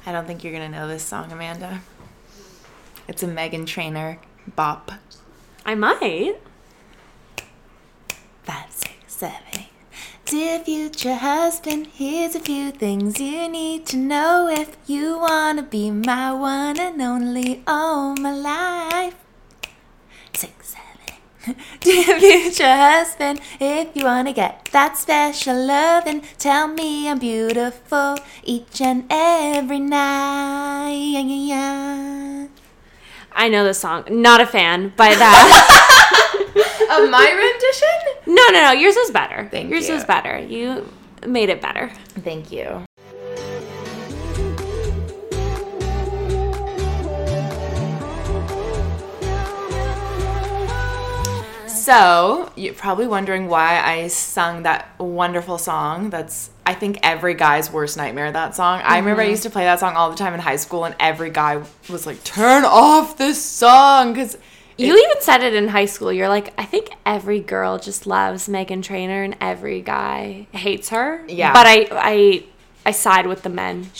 I don't think you're going to know this song, Amanda. It's a Meghan Trainor bop. I might. 5, 6, 7, 8. Dear future husband, here's a few things you need to know if you want to be my one and only all my life. 6, 7, 8. Dear future husband, if you want to get that special loving, tell me I'm beautiful each and every night. I know this song. Not a fan by that. Of my rendition? No. Yours was better. Yours was better. You made it better. Thank you. So, you're probably wondering why I sung that wonderful song. That's, I think, every guy's worst nightmare, that song. Mm-hmm. I remember I used to play that song all the time in high school, and every guy was like, turn off this song, because... You even said it in high school. You're like, I think every girl just loves Meghan Trainor and every guy hates her. Yeah. But I side with the men.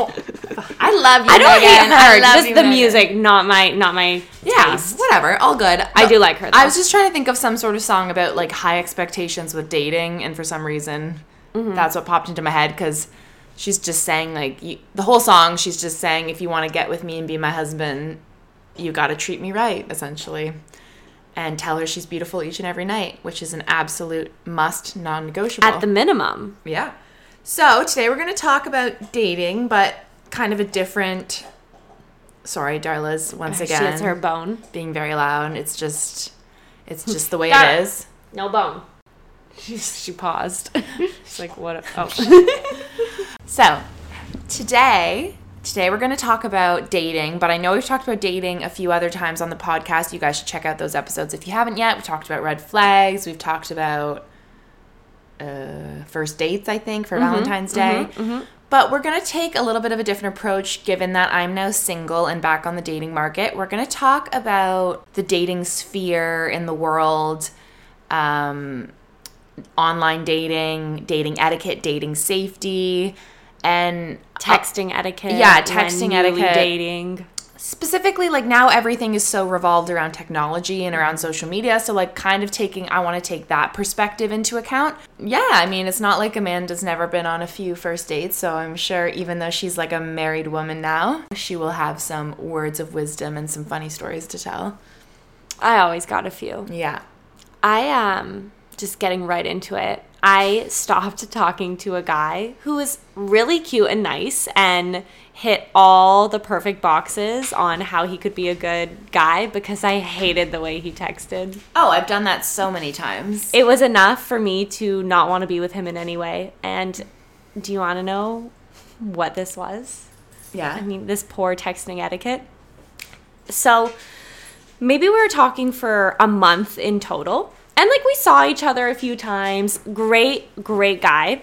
I love you, I don't hate her. I love just you, the Meghan. Music, not my taste. Whatever. All good. I do like her, though. I was just trying to think of some sort of song about, like, high expectations with dating, and for some reason, that's what popped into my head, because she's just saying, like, the whole song, she's just saying, if you want to get with me and be my husband, you got to treat me right, essentially. And tell her she's beautiful each and every night, which is an absolute must, non-negotiable. At the minimum. Yeah. So, today we're going to talk about dating, but kind of a different... Sorry, Darla's, once again. She has her bone. Being very loud. It's just the way it is. No bone. She paused. She's like, what? Oh. So, today we're going to talk about dating, but I know we've talked about dating a few other times on the podcast. You guys should check out those episodes if you haven't yet. We talked about red flags. We've talked about first dates, I think, for Valentine's Day. But we're going to take a little bit of a different approach, given that I'm now single and back on the dating market. We're going to talk about the dating sphere in the world, online dating, dating etiquette, dating safety, and texting etiquette. Yeah, texting etiquette. Dating. Specifically, like, now everything is so revolved around technology and around social media. So, like, kind of I want to take that perspective into account. Yeah, I mean, it's not like Amanda's never been on a few first dates. So I'm sure even though she's like a married woman now, she will have some words of wisdom and some funny stories to tell. I always got a few. Yeah. Just getting right into it. I stopped talking to a guy who was really cute and nice and hit all the perfect boxes on how he could be a good guy because I hated the way he texted. Oh, I've done that so many times. It was enough for me to not want to be with him in any way. And do you want to know what this was? Yeah. I mean, this poor texting etiquette. So maybe we were talking for a month in total. And, like, we saw each other a few times. Great guy.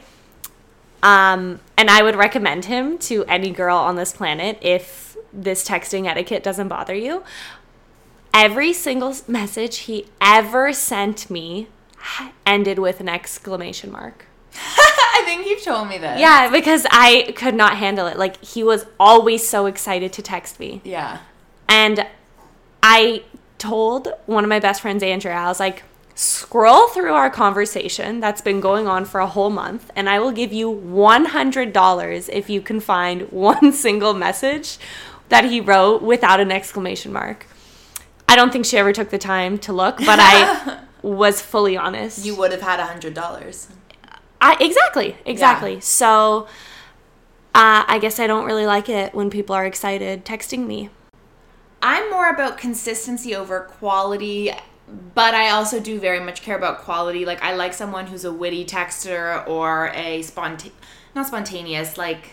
And I would recommend him to any girl on this planet if this texting etiquette doesn't bother you. Every single message he ever sent me ended with an exclamation mark. I think you've told me this. Yeah, because I could not handle it. Like, he was always so excited to text me. Yeah. And I told one of my best friends, Andrea, I was like, scroll through our conversation that's been going on for a whole month, and I will give you $100 if you can find one single message that he wrote without an exclamation mark. I don't think she ever took the time to look, but I was fully honest. You would have had $100. Exactly. Yeah. So I guess I don't really like it when people are excited texting me. I'm more about consistency over quality, but I also do very much care about quality. Like, I like someone who's a witty texter or a not spontaneous, like,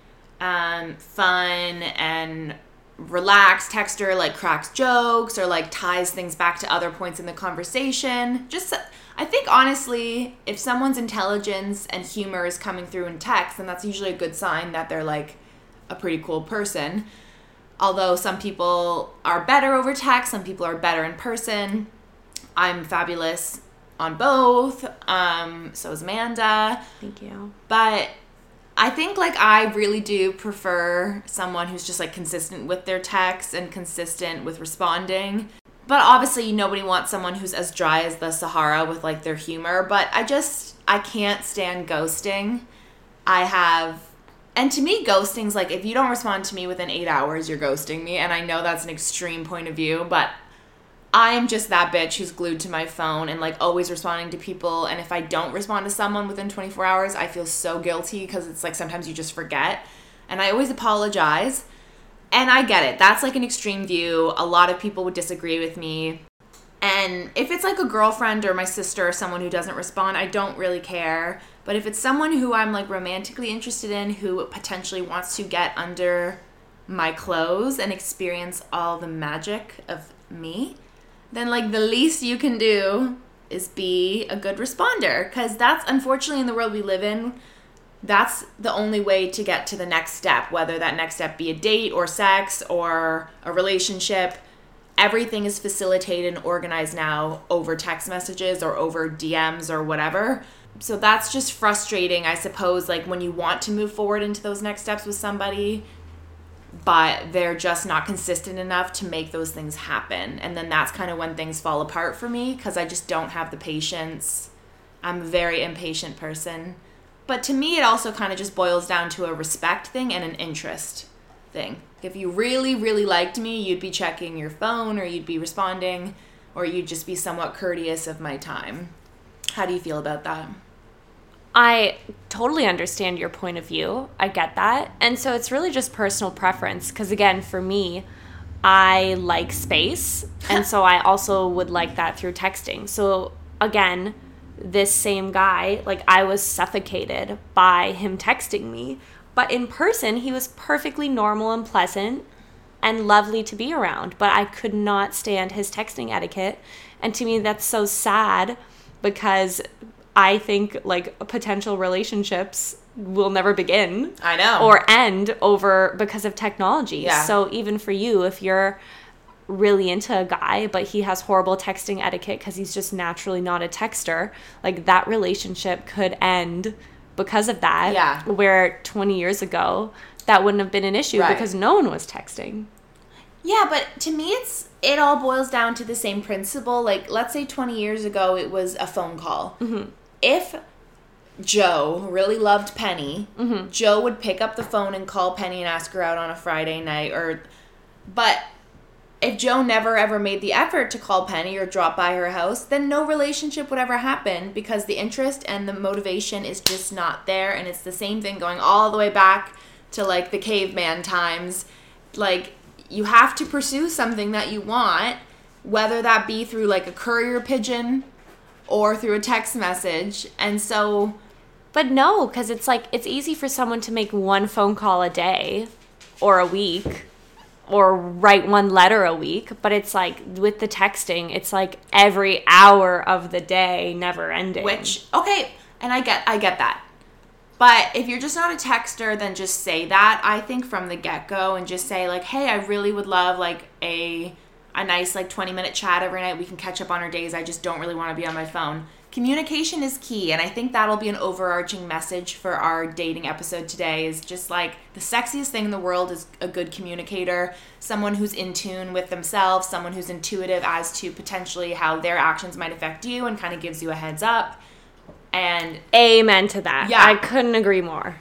fun and relaxed texter, like cracks jokes or like ties things back to other points in the conversation. I think, honestly, if someone's intelligence and humor is coming through in text, then that's usually a good sign that they're, like, a pretty cool person. Although some people are better over text, some people are better in person. I'm fabulous on both. So is Amanda. Thank you. But I think, like, I really do prefer someone who's just, like, consistent with their texts and consistent with responding. But obviously, nobody wants someone who's as dry as the Sahara with, like, their humor. But I can't stand ghosting. And to me, ghosting's like, if you don't respond to me within 8 hours, you're ghosting me. And I know that's an extreme point of view, but I'm just that bitch who's glued to my phone and, like, always responding to people. And if I don't respond to someone within 24 hours, I feel so guilty because it's, like, sometimes you just forget. And I always apologize. And I get it. That's, like, an extreme view. A lot of people would disagree with me. And if it's, like, a girlfriend or my sister or someone who doesn't respond, I don't really care. But if it's someone who I'm, like, romantically interested in, who potentially wants to get under my clothes and experience all the magic of me, then, like, the least you can do is be a good responder. Because that's, unfortunately, in the world we live in, that's the only way to get to the next step, whether that next step be a date or sex or a relationship. Everything is facilitated and organized now over text messages or over DMs or whatever. So that's just frustrating, I suppose, like, when you want to move forward into those next steps with somebody, but they're just not consistent enough to make those things happen. And then that's kind of when things fall apart for me because I just don't have the patience. I'm a very impatient person. But to me, it also kind of just boils down to a respect thing and an interest thing. If you really, really liked me, you'd be checking your phone or you'd be responding or you'd just be somewhat courteous of my time. How do you feel about that? I totally understand your point of view. I get that. And so it's really just personal preference because, again, for me, I like space. And so I also would like that through texting. So, again, this same guy, like, I was suffocated by him texting me. But in person, he was perfectly normal and pleasant and lovely to be around. But I could not stand his texting etiquette. And to me, that's so sad because I think, like, potential relationships will never begin. I know. Or end because of technology. Yeah. So even for you, if you're really into a guy, but he has horrible texting etiquette because he's just naturally not a texter, like, that relationship could end because of that. Yeah. Where 20 years ago, that wouldn't have been an issue because no one was texting. Yeah, but to me, it all boils down to the same principle. Like, let's say 20 years ago, it was a phone call. Mm-hmm. If Joe really loved Penny, mm-hmm. Joe would pick up the phone and call Penny and ask her out on a Friday night. But if Joe never ever made the effort to call Penny or drop by her house, then no relationship would ever happen because the interest and the motivation is just not there. And it's the same thing going all the way back to, like, the caveman times. Like, you have to pursue something that you want, whether that be through, like, a courier pigeon or through a text message. And so... But no, because it's, like, it's easy for someone to make one phone call a day or a week or write one letter a week. But it's, like, with the texting, it's, like, every hour of the day, never ending. Which, okay, and I get that. But if you're just not a texter, then just say that, I think, from the get-go, and just say, like, hey, I really would love, like, a nice, like, 20-minute chat every night. We can catch up on our days. I just don't really want to be on my phone. Communication is key, and I think that'll be an overarching message for our dating episode today, is just, like, the sexiest thing in the world is a good communicator, someone who's in tune with themselves, someone who's intuitive as to potentially how their actions might affect you and kind of gives you a heads up. And amen to that. Yeah. I couldn't agree more.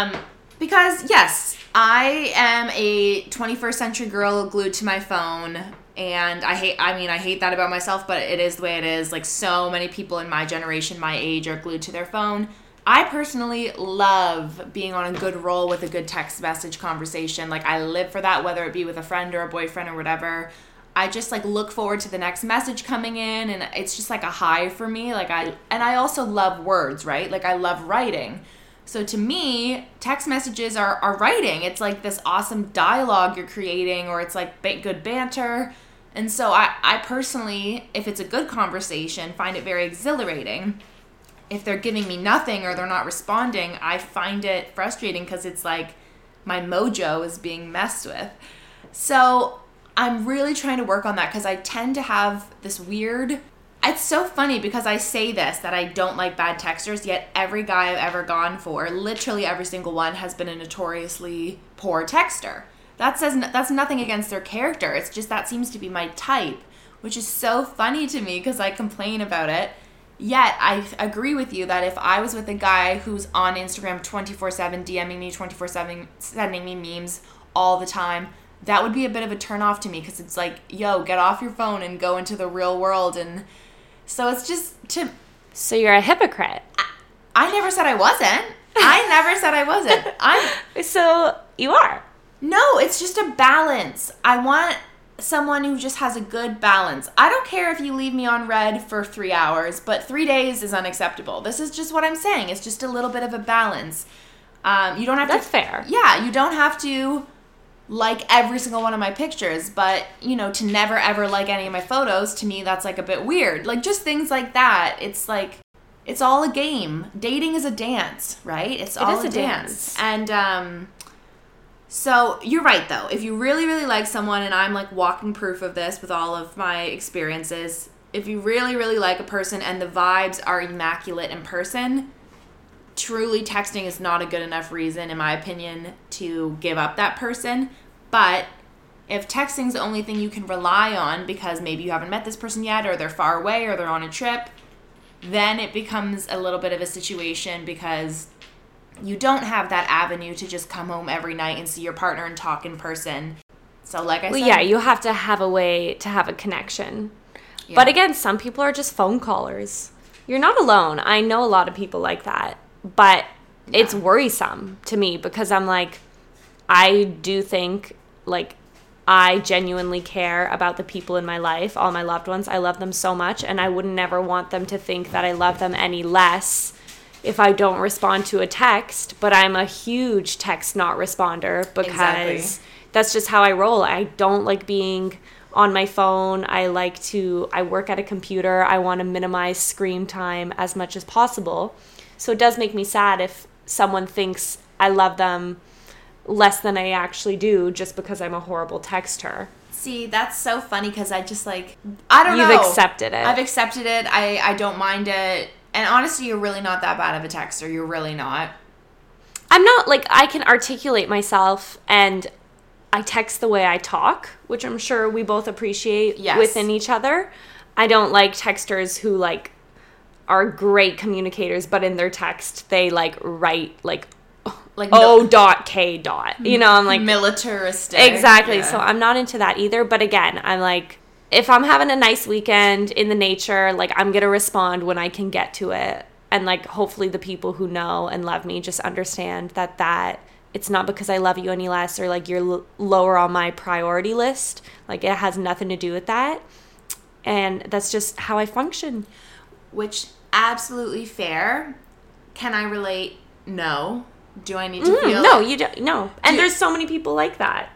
Because, yes, I am a 21st century girl glued to my phone, and I hate that about myself, but it is the way it is. Like, so many people in my generation, my age, are glued to their phone. I personally love being on a good roll with a good text message conversation. Like, I live for that, whether it be with a friend or a boyfriend or whatever. I just, like, look forward to the next message coming in, and it's just, like, a high for me. Like, I also love words, right? Like, I love writing. So to me, text messages are writing. It's like this awesome dialogue you're creating, or it's like good banter. And so I personally, if it's a good conversation, find it very exhilarating. If they're giving me nothing or they're not responding, I find it frustrating because it's like my mojo is being messed with. So I'm really trying to work on that because I tend to have this weird It's so funny because I say this, that I don't like bad texters, yet every guy I've ever gone for, literally every single one, has been a notoriously poor texter. That's nothing against their character. It's just that seems to be my type, which is so funny to me because I complain about it. Yet I agree with you that if I was with a guy who's on Instagram 24/7, DMing me 24/7, sending me memes all the time, that would be a bit of a turnoff to me because it's like, yo, get off your phone and go into the real world. And so it's just So you're a hypocrite. I never said I wasn't. So you are. No, it's just a balance. I want someone who just has a good balance. I don't care if you leave me on red for 3 hours, but 3 days is unacceptable. This is just what I'm saying. It's just a little bit of a balance. You don't have That's fair. Yeah, you don't have to like every single one of my pictures, but, you know, to never ever like any of my photos, to me, that's like a bit weird. Like, just things like that. It's like, it's all a game. Dating is a dance, right? It's all a dance. And, so you're right, though. If you really, really like someone, and I'm like walking proof of this with all of my experiences, if you really, really like a person and the vibes are immaculate in person, truly texting is not a good enough reason, in my opinion, to give up that person. But if texting's the only thing you can rely on because maybe you haven't met this person yet, or they're far away, or they're on a trip, then it becomes a little bit of a situation because you don't have that avenue to just come home every night and see your partner and talk in person. So like I said... yeah, you have to have a way to have a connection. Yeah. But again, some people are just phone callers. You're not alone. I know a lot of people like that. But it's worrisome to me because I'm like, I do think, like, I genuinely care about the people in my life, all my loved ones. I love them so much, and I would never want them to think that I love them any less if I don't respond to a text. But I'm a huge text not responder because that's just how I roll. I don't like being on my phone. I work at a computer. I want to minimize screen time as much as possible. So it does make me sad if someone thinks I love them less than I actually do just because I'm a horrible texter. See, that's so funny because I just I don't know. You've accepted it. I've accepted it. I don't mind it. And honestly, you're really not that bad of a texter. You're really not. I'm not, I can articulate myself and I text the way I talk, which I'm sure we both appreciate within each other. I don't like texters who, are great communicators, but in their text they write O.K. You know, I'm like militaristic. Exactly. Yeah. So I'm not into that either. But again, I'm like, if I'm having a nice weekend in the nature, I'm gonna respond when I can get to it. And hopefully the people who know and love me just understand that it's not because I love you any less or you're lower on my priority list. It has nothing to do with that. And that's just how I function. Which, absolutely fair. Can I relate? No. Do I need to feel no, you don't. No. And there's so many people like that.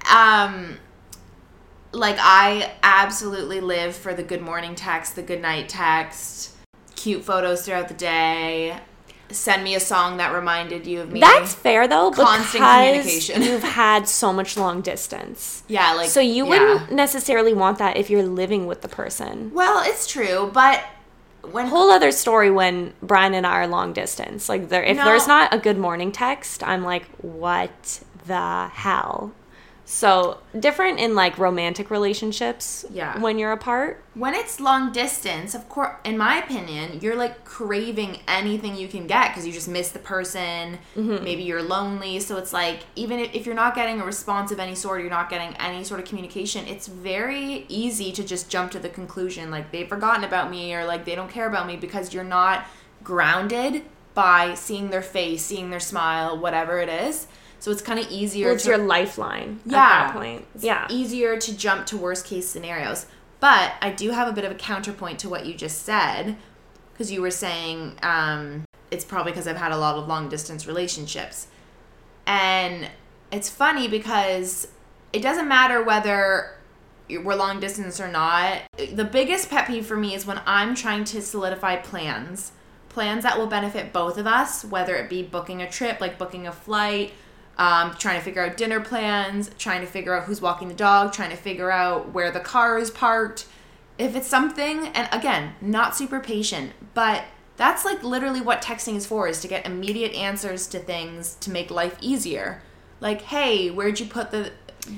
I absolutely live for the good morning text, the good night text, cute photos throughout the day, send me a song that reminded you of me. That's fair, though, constant communication. You've had so much long distance. Yeah, so you wouldn't necessarily want that if you're living with the person. Well, it's true, but whole other story when Brian and I are long distance. There's not a good morning text, I'm like, what the hell? So different in romantic relationships. Yeah. When you're apart. When it's long distance, of course, in my opinion, you're craving anything you can get because you just miss the person. Mm-hmm. Maybe you're lonely. So it's even if you're not getting a response of any sort, you're not getting any sort of communication, it's very easy to just jump to the conclusion they've forgotten about me or they don't care about me because you're not grounded by seeing their face, seeing their smile, whatever it is. So it's kind of easier. It's your lifeline at that point. It's easier to jump to worst case scenarios. But I do have a bit of a counterpoint to what you just said, because you were saying it's probably because I've had a lot of long distance relationships. And it's funny because it doesn't matter whether we're long distance or not. The biggest pet peeve for me is when I'm trying to solidify plans that will benefit both of us, whether it be booking a trip, booking a flight, trying to figure out dinner plans, trying to figure out who's walking the dog, trying to figure out where the car is parked. if it's something, and again, not super patient, but that's like literally what texting is for, is to get immediate answers to things to make life easier. Like, hey, where'd you put where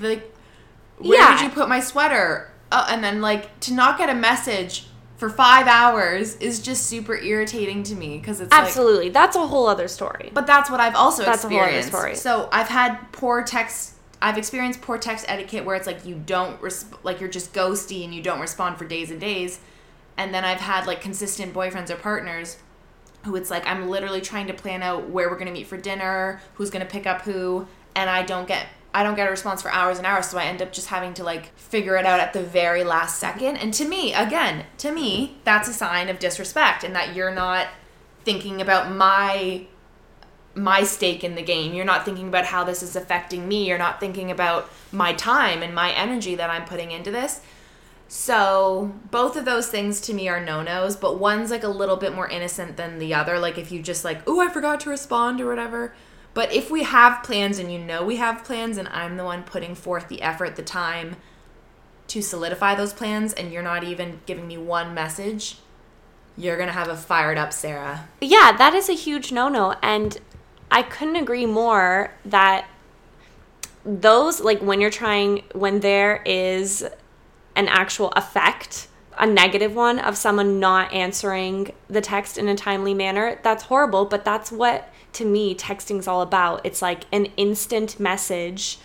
did you put my sweater? And then like to not get a message for 5 hours is just super irritating to me, because it's absolutely, that's a whole other story. But that's what I've also experienced. That's a whole other story. So I've experienced poor text etiquette where it's like you don't like you're just ghosty and you don't respond for days and days. And then I've had like consistent boyfriends or partners who it's like I'm literally trying to plan out where we're going to meet for dinner, who's going to pick up who, and I don't get a response for hours and hours, so I end up just having to like figure it out at the very last second. And to me, that's a sign of disrespect, and that you're not thinking about my stake in the game. You're not thinking about how this is affecting me. You're not thinking about my time and my energy that I'm putting into this. So both of those things to me are no-nos, but one's like a little bit more innocent than the other. Like if you just like, oh, I forgot to respond or whatever. But if we have plans and you know we have plans and I'm the one putting forth the effort, the time to solidify those plans, and you're not even giving me one message, you're going to have a fired up Sarah. Yeah, that is a huge no-no. And I couldn't agree more that those, like when there is an actual effect, a negative one of someone not answering the text in a timely manner, that's horrible. But that's what, to me, texting's all about. It's like an instant message.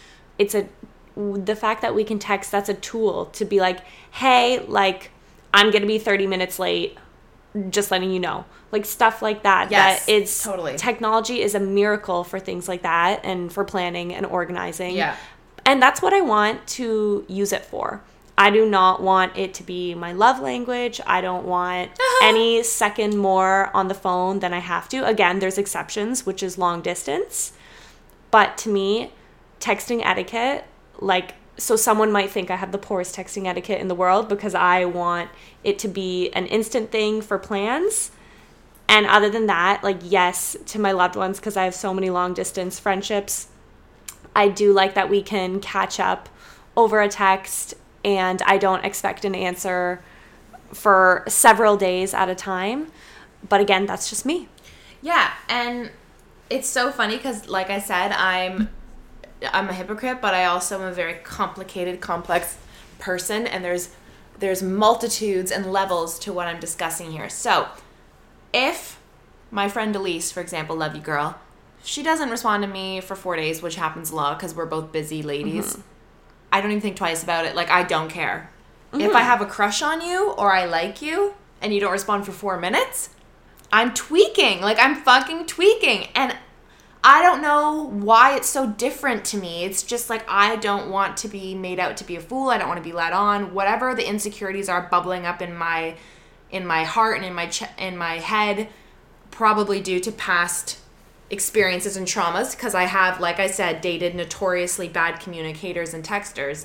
The fact that we can text, that's a tool to be like, hey, like, I'm going to be 30 minutes late, just letting you know. Like, stuff like that. Yes, that it's totally. Technology is a miracle for things like that and for planning and organizing. Yeah. And that's what I want to use it for. I do not want it to be my love language. I don't want any second more on the phone than I have to. Again, there's exceptions, which is long distance. But to me, texting etiquette, like, so someone might think I have the poorest texting etiquette in the world because I want it to be an instant thing for plans. And other than that, like, yes, to my loved ones, because I have so many long distance friendships, I do like that we can catch up over a text, and I don't expect an answer for several days at a time. But again, that's just me. Yeah, and it's so funny because, like I said, I'm a hypocrite, but I also am a very complicated, complex person, and there's multitudes and levels to what I'm discussing here. So, if my friend Elise, for example, love you girl, she doesn't respond to me for 4 days, which happens a lot because we're both busy ladies. Mm-hmm. I don't even think twice about it. Like, I don't care. Mm-hmm. If I have a crush on you or I like you and you don't respond for 4 minutes, I'm tweaking. Like, I'm fucking tweaking. And I don't know why it's so different to me. It's just like, I don't want to be made out to be a fool. I don't want to be led on. Whatever the insecurities are bubbling up in my heart and in my head, probably due to past experiences and traumas, because I have, like I said, dated notoriously bad communicators and texters.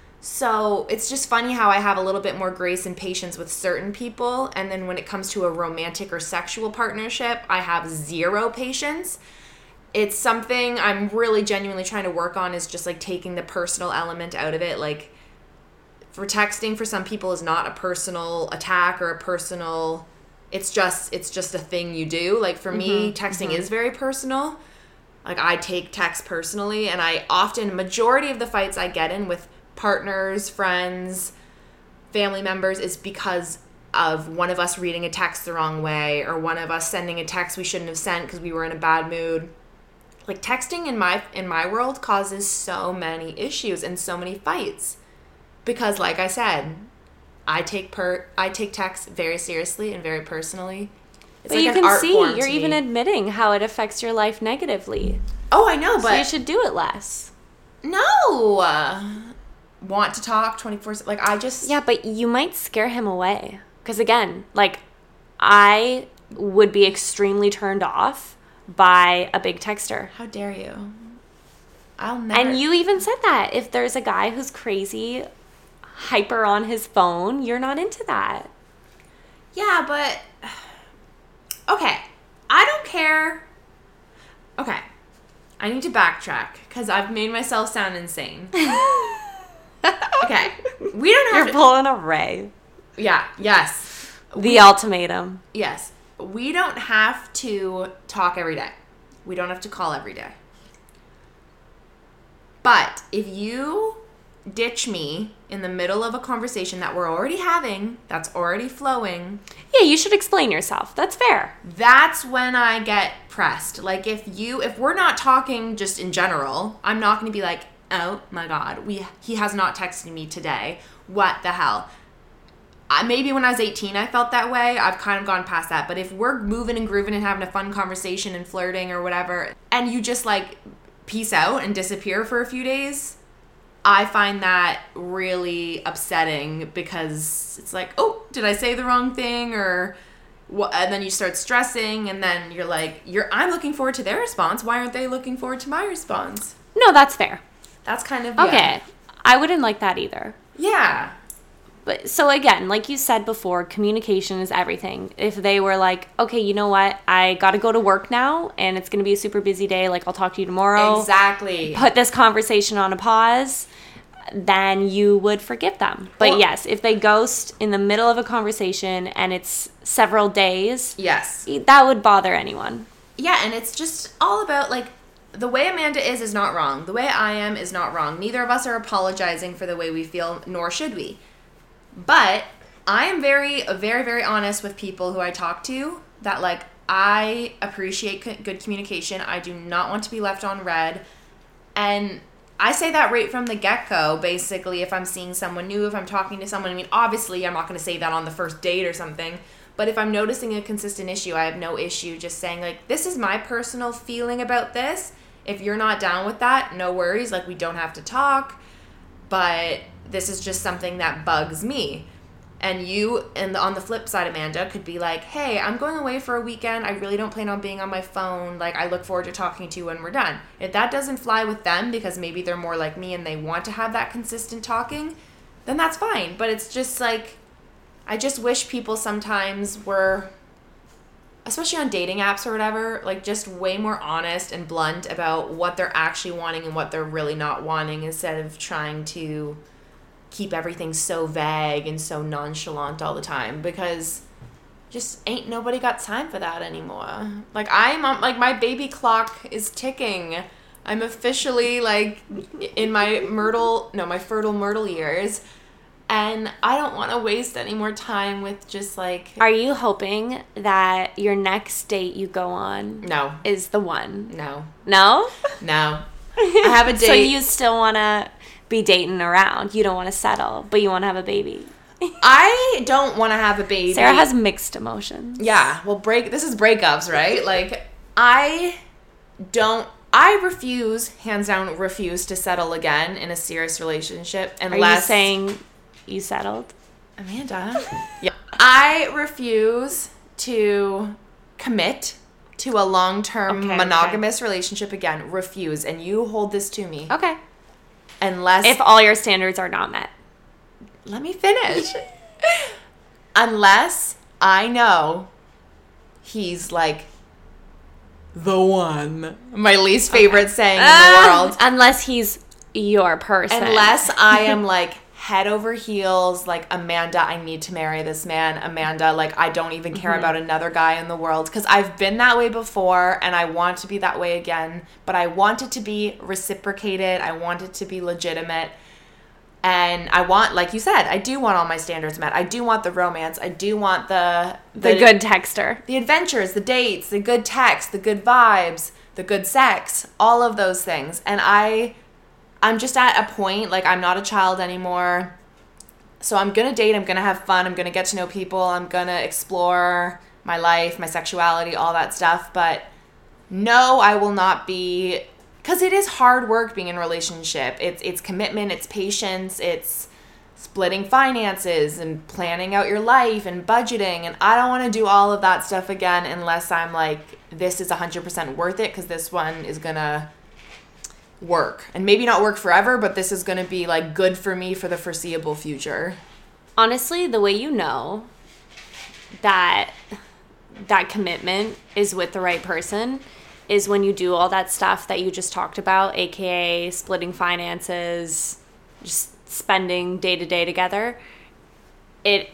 So it's just funny how I have a little bit more grace and patience with certain people, and then when it comes to a romantic or sexual partnership, I have zero patience. It's something I'm really genuinely trying to work on, is just like taking the personal element out of it. Like, for texting, for some people, is not a personal attack or a personal, it's just a thing you do. Like, for me, texting is very personal. Like, I take text personally, and I often, majority of the fights I get in with partners, friends, family members is because of one of us reading a text the wrong way, or one of us sending a text we shouldn't have sent because we were in a bad mood. Like, texting in my world causes so many issues and so many fights. Because, like I said, I take text very seriously and very personally. It's but like you an can art see, form you're to even me. admitting how it affects your life negatively. Oh, I know, but so you should do it less. No, want to talk 24/7. Like, I just but you might scare him away. Because again, like, I would be extremely turned off by a big texter. How dare you? I'll never. And you even said that if there's a guy who's crazy, hyper on his phone, you're not into that. Yeah, but okay, I don't care. Okay, I need to backtrack because I've made myself sound insane. Okay, we don't have. You're pulling a Ray. Yeah, yes. The ultimatum. Yes. We don't have to talk every day. We don't have to call every day. But if you ditch me in the middle of a conversation that we're already having, that's already flowing, Yeah, you should explain yourself. That's fair. that's when I get pressed. Like if we're not talking just in general, I'm not going to be like, oh my God, he has not texted me today. What the hell? Maybe when I was 18, I felt that way. I've kind of gone past that. But if we're moving and grooving and having a fun conversation and flirting or whatever, and you just like peace out and disappear for a few days, I find that really upsetting because it's like, oh, did I say the wrong thing? Or what? And then you start stressing, and then you're like, I'm looking forward to their response. Why aren't they looking forward to my response? No, that's fair. That's kind of, Okay. I wouldn't like that either. Yeah. But so again, like you said before, communication is everything. If they were like, okay, you know what? I got to go to work now and it's going to be a super busy day. Like, I'll talk to you tomorrow. Exactly. Put this conversation on a pause, then you would forgive them. But Well, yes, if they ghost in the middle of a conversation and it's several days, yes. that would bother anyone. Yeah, and it's just all about, like, the way Amanda is not wrong. The way I am is not wrong. Neither of us are apologizing for the way we feel, nor should we. But I am very, very, very honest with people who I talk to that, like, I appreciate good communication. I do not want to be left on red. And I say that right from the get-go, basically, if I'm seeing someone new, if I'm talking to someone. I mean, obviously, I'm not going to say that on the first date or something. But if I'm noticing a consistent issue, I have no issue just saying, like, this is my personal feeling about this. If you're not down with that, no worries. Like, we don't have to talk. But this is just something that bugs me. And you, on the flip side, Amanda, could be like, hey, I'm going away for a weekend. I really don't plan on being on my phone. Like, I look forward to talking to you when we're done. If that doesn't fly with them because maybe they're more like me and they want to have that consistent talking, then that's fine. But it's just like, I just wish people sometimes were, especially on dating apps or whatever, like just way more honest and blunt about what they're actually wanting and what they're really not wanting, instead of trying to keep everything so vague and so nonchalant all the time, because just ain't nobody got time for that anymore. Like, like, my baby clock is ticking. I'm officially, like, in my fertile myrtle years. And I don't want to waste any more time with just, like... Are you hoping that your next date you go on No. is the one? No. No? No. I have a date. So you still want to be dating around. You don't want to settle, but you want to have a baby. I don't want to have a baby. Sarah has mixed emotions. Yeah. Well, this is breakups, right? Like, I refuse, hands down, refuse to settle again in a serious relationship unless... Are you saying you settled? Amanda? Yeah. I refuse to commit to a long-term monogamous relationship again. Refuse. And you hold this to me. Okay. Unless... If all your standards are not met. Let me finish. Unless I know he's, like, the one. My least favorite saying in the world. Unless he's your person. Unless I am, like, head over heels, like, Amanda, I need to marry this man. Amanda, like, I don't even care about another guy in the world. Because I've been that way before, and I want to be that way again. But I want it to be reciprocated. I want it to be legitimate. And I want, like you said, I do want all my standards met. I do want the romance. I do want the good texter. The adventures, the dates, the good text, the good vibes, the good sex, all of those things. And I'm just at a point, like, I'm not a child anymore. So I'm going to date. I'm going to have fun. I'm going to get to know people. I'm going to explore my life, my sexuality, all that stuff. But no, I will not be... Because it is hard work being in a relationship. It's commitment, it's patience, it's splitting finances and planning out your life and budgeting. And I don't want to do all of that stuff again unless I'm like, this is 100% worth it, because this one is going to work. And maybe not work forever, but this is going to be, like, good for me for the foreseeable future. Honestly, the way you know that commitment is with the right person is when you do all that stuff that you just talked about, aka splitting finances, just spending day to day together. It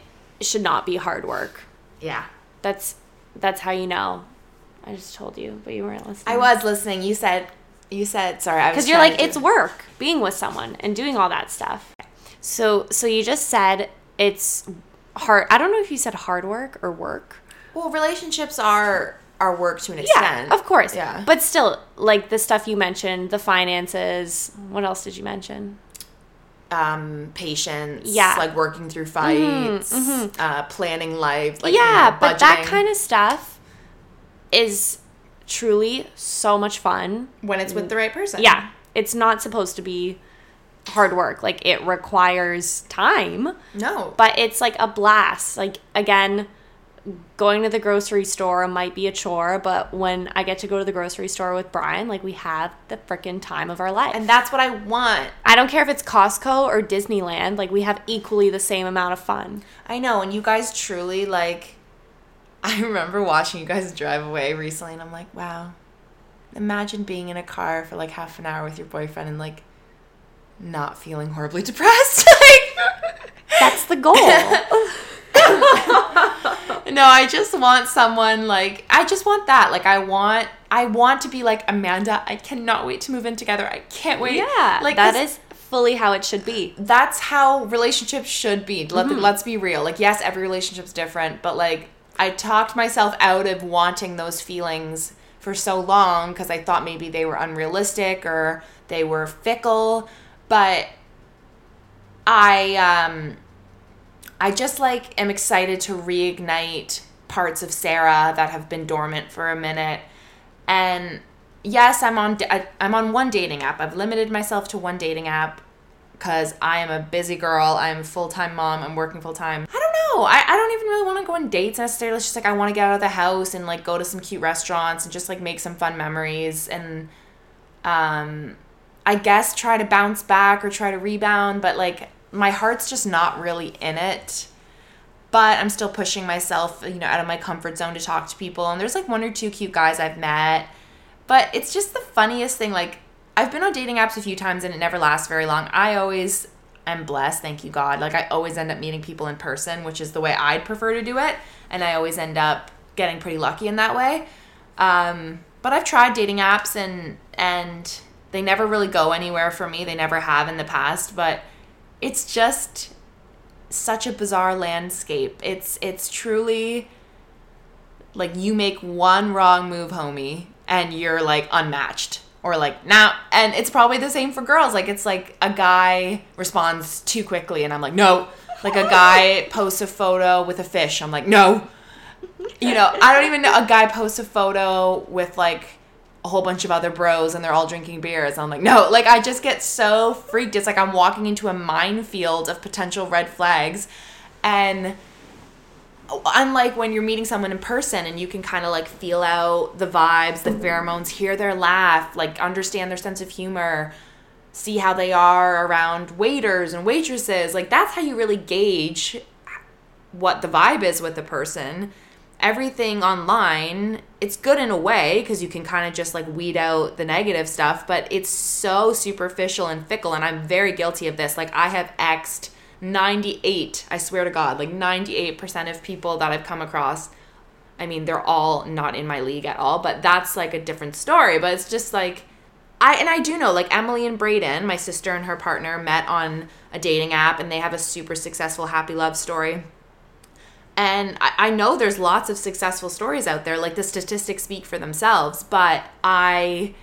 should not be hard work. Yeah. That's how you know. I just told you, but you weren't listening. I was listening. You said, sorry, I was because you're like, it's work being with someone and doing all that stuff. So you just said it's hard. I don't know if you said hard work or work. Well, relationships are work to an extent. Yeah, of course. Yeah. But still, like the stuff you mentioned, the finances. What else did you mention? Patience. Yeah. Like working through fights. Planning life. Like, but that budgeting. kind of stuff is truly so much fun When it's with the right person. Yeah, it's not supposed to be hard work. Like, it requires time. No. But it's like a blast. Like, again, going to the grocery store might be a chore, but when I get to go to the grocery store with Brian, like, we have the freaking time of our life. And that's what I want. I don't care if it's Costco or Disneyland. Like, we have equally the same amount of fun. I know, and you guys truly, like, I remember watching you guys drive away recently, and I'm like, wow, imagine being in a car for, like, half an hour with your boyfriend and, like, not feeling horribly depressed. That's the goal. No, I just want someone, like, I just want that. Like, I want to be like, Amanda, I cannot wait to move in together. I can't wait. Yeah, like, that is fully how it should be. That's how relationships should be. Let's be real. Like, yes, every relationship's different, but, like, I talked myself out of wanting those feelings for so long because I thought maybe they were unrealistic or they were fickle, but I just, like, am excited to reignite parts of Sarah that have been dormant for a minute. And yes, I'm on one dating app. I've limited myself to one dating app because I am a busy girl. I'm a full-time mom. I'm working full-time. I don't know. I don't even really want to go on dates necessarily. It's just, like, I want to get out of the house and, like, go to some cute restaurants and just, like, make some fun memories and I guess try to bounce back or try to rebound. But, like, my heart's just not really in it. But I'm still pushing myself, out of my comfort zone to talk to people. And there's, like, one or two cute guys I've met. But it's just the funniest thing. Like, I've been on dating apps a few times and it never lasts very long. I always am blessed, thank you God. Like, I always end up meeting people in person, which is the way I'd prefer to do it. And I always end up getting pretty lucky in that way. But I've tried dating apps and they never really go anywhere for me. They never have in the past. But it's just such a bizarre landscape. It's truly like you make one wrong move, homie, and you're, like, unmatched. Or, like, now, and it's probably the same for girls. Like, it's like a guy responds too quickly, and I'm like, no. Like, a guy posts a photo with a fish. I'm like, no. I don't even know. A guy posts a photo with, like, a whole bunch of other bros, and they're all drinking beers. I'm like, no. Like, I just get so freaked. It's like I'm walking into a minefield of potential red flags. And unlike when you're meeting someone in person and you can kind of, like, feel out the vibes, the pheromones, hear their laugh, like, understand their sense of humor, see how they are around waiters and waitresses. Like, that's how you really gauge what the vibe is with the person. Everything online, it's good in a way because you can kind of just, like, weed out the negative stuff, but it's so superficial and fickle, and I'm very guilty of this. Like, I have X'd 98, I swear to God, like 98% of people that I've come across. I mean, they're all not in my league at all, but that's, like, a different story. But it's just, like, I do know, like, Emily and Brayden, my sister and her partner, met on a dating app, and they have a super successful happy love story. And I know there's lots of successful stories out there. Like, the statistics speak for themselves, but I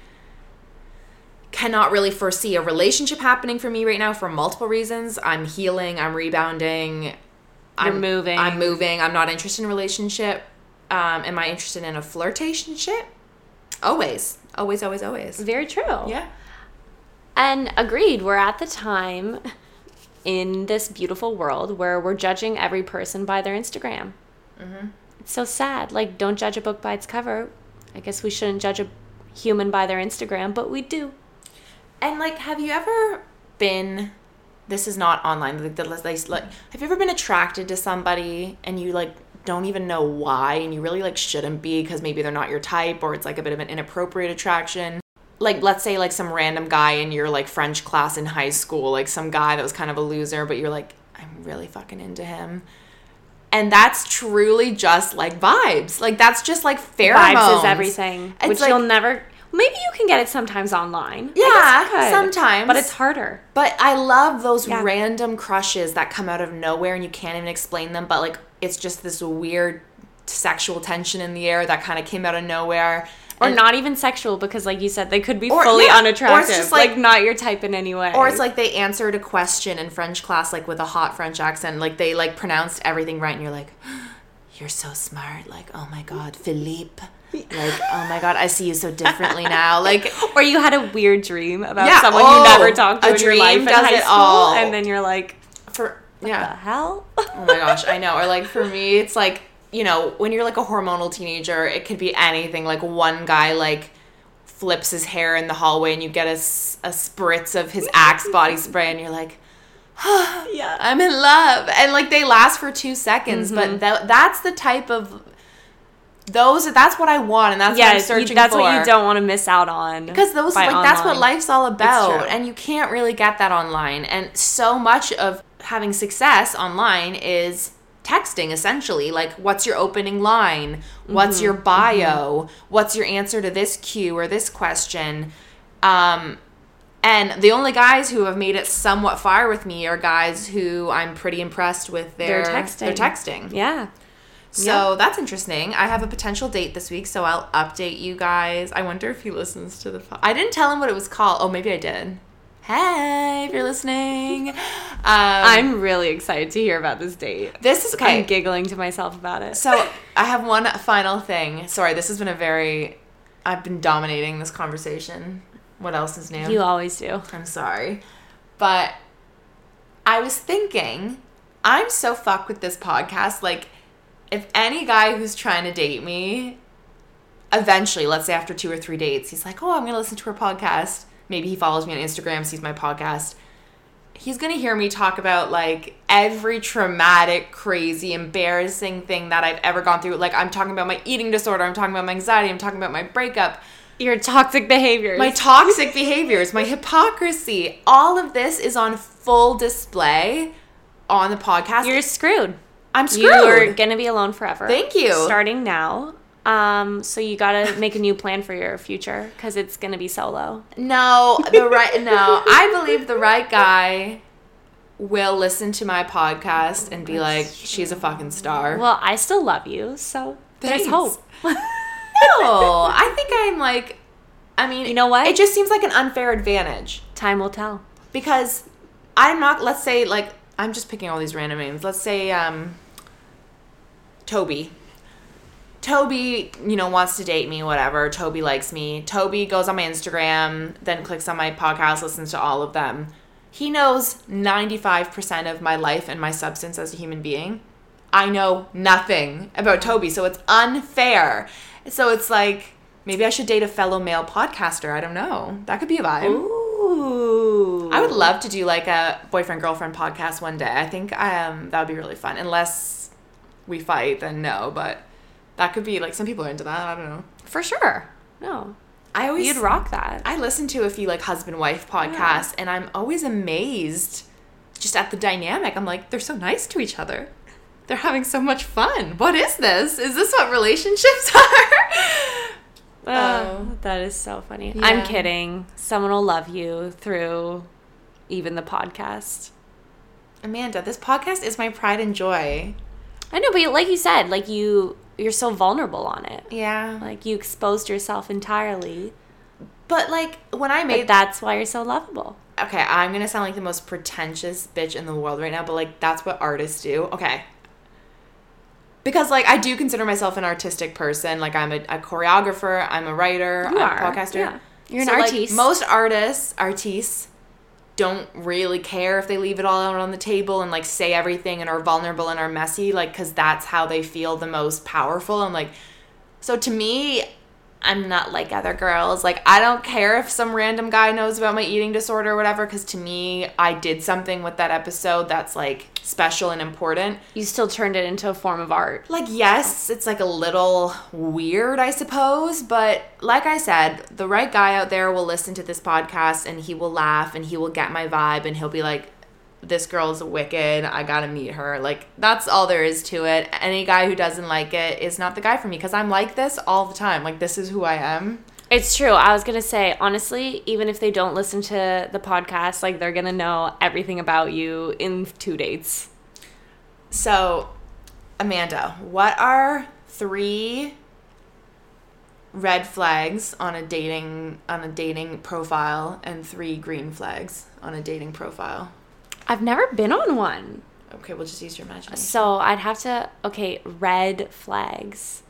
cannot really foresee a relationship happening for me right now for multiple reasons. I'm healing. I'm rebounding. I'm moving. I'm not interested in a relationship. Am I interested in a flirtationship? Always. Always, always, always. Very true. Yeah. And agreed, we're at the time in this beautiful world where we're judging every person by their Instagram. Mm-hmm. It's so sad. Like, don't judge a book by its cover. I guess we shouldn't judge a human by their Instagram, but we do. And, like, have you ever been, this is not online, like, have you ever been attracted to somebody and you, like, don't even know why, and you really, like, shouldn't be because maybe they're not your type, or it's, like, a bit of an inappropriate attraction? Like, let's say, like, some random guy in your, like, French class in high school, like, some guy that was kind of a loser, but you're like, I'm really fucking into him. And that's truly just like vibes. Like, that's just like pheromones. Vibes is everything. It's which like, you'll never... Maybe you can get it sometimes online. Yeah, sometimes. But it's harder. But I love those random crushes that come out of nowhere and you can't even explain them. But, like, it's just this weird sexual tension in the air that kind of came out of nowhere. Or not even sexual, because like you said, they could be fully unattractive. Or it's just like not your type in any way. Or it's like they answered a question in French class like with a hot French accent. Like they like pronounced everything right and you're like, you're so smart. Like, oh my God, Philippe. Like, oh my God, I see you so differently now. Like, or you had a weird dream about someone you never talked to in your life in high school. And then you're like, what the hell? Oh my gosh, I know. Or like for me, it's like, you know, when you're like a hormonal teenager, it could be anything. Like one guy like flips his hair in the hallway and you get a spritz of his Axe body spray and you're like, yeah, I'm in love. And like they last for 2 seconds, but that's the type of that's what I want and that's what I'm searching for. That's what you don't want to miss out on. Because those like online. That's what life's all about. And you can't really get that online. And so much of having success online is texting, essentially. Like, what's your opening line? What's your bio? What's your answer to this cue or this question? And the only guys who have made it somewhat far with me are guys who I'm pretty impressed with their texting. Yeah. So that's interesting. I have a potential date this week, so I'll update you guys. I wonder if he listens to the I didn't tell him what it was called. Oh, maybe I did. Hey, if you're listening. I'm really excited to hear about this date. This is okay. I'm giggling to myself about it. So I have one final thing. Sorry, this has been I've been dominating this conversation. What else is new? You always do. I'm sorry. But I was thinking, I'm so fucked with this podcast. Like, if any guy who's trying to date me, eventually, let's say after 2 or 3 dates, he's like, oh, I'm going to listen to her podcast. Maybe he follows me on Instagram, sees my podcast. He's going to hear me talk about, like, every traumatic, crazy, embarrassing thing that I've ever gone through. Like, I'm talking about my eating disorder. I'm talking about my anxiety. I'm talking about my breakup. Your toxic behaviors. My toxic behaviors. My hypocrisy. All of this is on full display on the podcast. You're screwed. I'm screwed. You're going to be alone forever. Thank you. Starting now. So you got to make a new plan for your future because it's going to be solo. No, I believe the right guy will listen to my podcast and be like, she's a fucking star. Well, I still love you, so Thanks. There's hope. No, I think I'm like, I mean, you know what? It just seems like an unfair advantage. Time will tell. Because I'm not, let's say, like, I'm just picking all these random names. Let's say, Toby. Toby, wants to date me, whatever. Toby likes me. Toby goes on my Instagram, then clicks on my podcast, listens to all of them. He knows 95% of my life and my substance as a human being. I know nothing about Toby, so it's unfair. So it's like, maybe I should date a fellow male podcaster. I don't know. That could be a vibe. Ooh. I would love to do like a boyfriend-girlfriend podcast one day. I think that would be really fun. Unless we fight, then no, but that could be, like, some people are into that. I don't know. For sure. No. You'd rock that. I listen to a few, like, husband-wife podcasts, and I'm always amazed just at the dynamic. I'm like, they're so nice to each other. They're having so much fun. What is this? Is this what relationships are? That is so funny. Yeah. I'm kidding. Someone will love you through even the podcast. Amanda, this podcast is my pride and joy. I know, but like you said, like you're so vulnerable on it. Yeah. Like you exposed yourself entirely. But like when I made that's why you're so lovable. Okay, I'm going to sound like the most pretentious bitch in the world right now, but like that's what artists do. Okay. Because like I do consider myself an artistic person. Like I'm a choreographer, I'm a writer, I'm a podcaster. Yeah. You're an artiste. Like, most artists don't really care if they leave it all out on the table and like say everything and are vulnerable and are messy, like, because that's how they feel the most powerful. And like, so to me, I'm not like other girls. Like, I don't care if some random guy knows about my eating disorder or whatever, because to me, I did something with that episode that's like special and important. You still turned it into a form of art. Like, yes, it's like a little weird, I suppose, but like I said, the right guy out there will listen to this podcast and he will laugh and he will get my vibe and he'll be like, this girl's wicked, I gotta meet her. Like, that's all there is to it. Any guy who doesn't like it is not the guy for me, because I'm like this all the time. Like, this is who I am. It's true. I was going to say, honestly, even if they don't listen to the podcast, like, they're going to know everything about you in 2 dates. So, Amanda, what are 3 red flags on a dating profile and 3 green flags on a dating profile? I've never been on one. Okay, we'll just use your imagination. So I'd have to, red flags.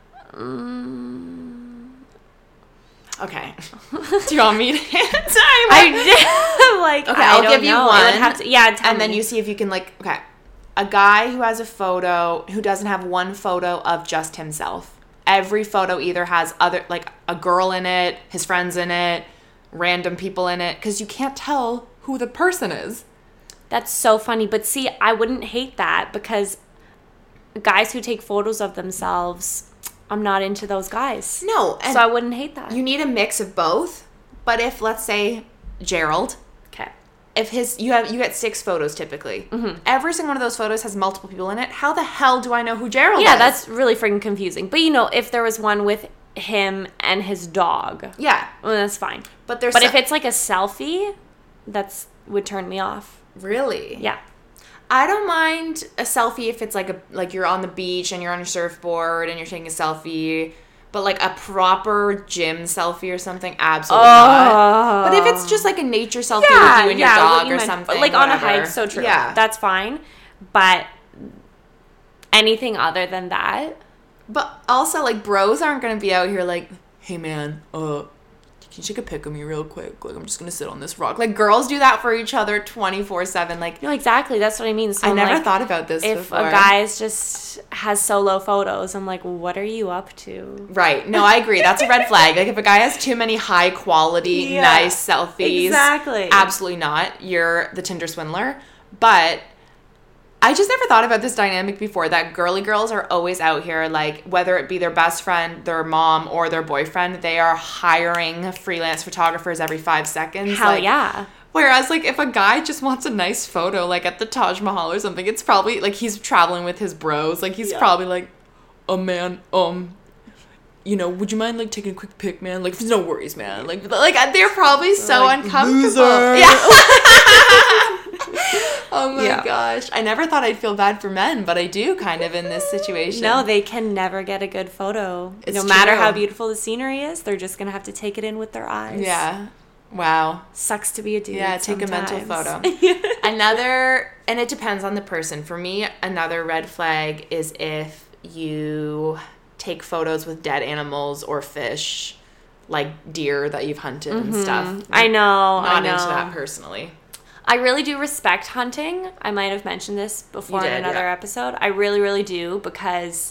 Okay. Do you want me to answer? I'll give you one. And then you see if you can, like, okay. A guy who has a photo, who doesn't have one photo of just himself. Every photo either has a girl in it, his friends in it, random people in it, because you can't tell who the person is. That's so funny. But see, I wouldn't hate that, because guys who take photos of themselves, I'm not into those guys. No. And so I wouldn't hate that. You need a mix of both. But if, let's say, Gerald. Okay. If you get 6 photos typically. Mm-hmm. Every single one of those photos has multiple people in it. How the hell do I know who Gerald is? Yeah, that's really freaking confusing. But, if there was one with him and his dog. Yeah. Well, that's fine. But if it's like a selfie, would turn me off. Really? Yeah. I don't mind a selfie if it's like you're on the beach and you're on your surfboard and you're taking a selfie, but like a proper gym selfie or something, absolutely not. But if it's just like a nature selfie with you and your dog or something, like on a hike, so true. Yeah, that's fine. But anything other than that. But also, like, bros aren't gonna be out here like, hey man, can you take a pic of me real quick? Like, I'm just gonna sit on this rock. Like, girls do that for each other 24/7. Like, no, exactly. That's what I mean. So I never thought about this before. If a guy just has solo photos, I'm like, what are you up to? Right. No, I agree. That's a red flag. Like, if a guy has too many high quality, nice selfies, exactly, absolutely not. You're the Tinder swindler. But I just never thought about this dynamic before, that girly girls are always out here, like, whether it be their best friend, their mom, or their boyfriend, they are hiring freelance photographers every 5 seconds. Hell yeah. Whereas, like, if a guy just wants a nice photo, like, at the Taj Mahal or something, it's probably, like, he's traveling with his bros. Like, he's probably like, oh, man, would you mind, like, taking a quick pic, man? Like, no worries, man. Like they're probably so like, uncomfortable. Loser. Yeah. Oh my gosh. I never thought I'd feel bad for men, but I do kind of in this situation. No, they can never get a good photo. No matter how beautiful the scenery is, they're just going to have to take it in with their eyes. Yeah. Wow. Sucks to be a dude. Yeah, take sometimes. a mental photo. And it depends on the person. For me, another red flag is if you take photos with dead animals or fish, like deer that you've hunted and stuff. Like, I know. Not into that personally. I really do respect hunting. I might have mentioned this before in another episode. I really, really do, because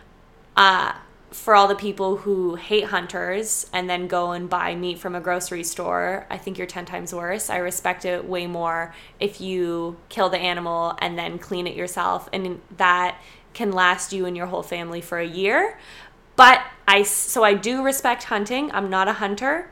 for all the people who hate hunters and then go and buy meat from a grocery store, I think you're 10 times worse. I respect it way more if you kill the animal and then clean it yourself, and that can last you and your whole family for a year. But I do respect hunting. I'm not a hunter.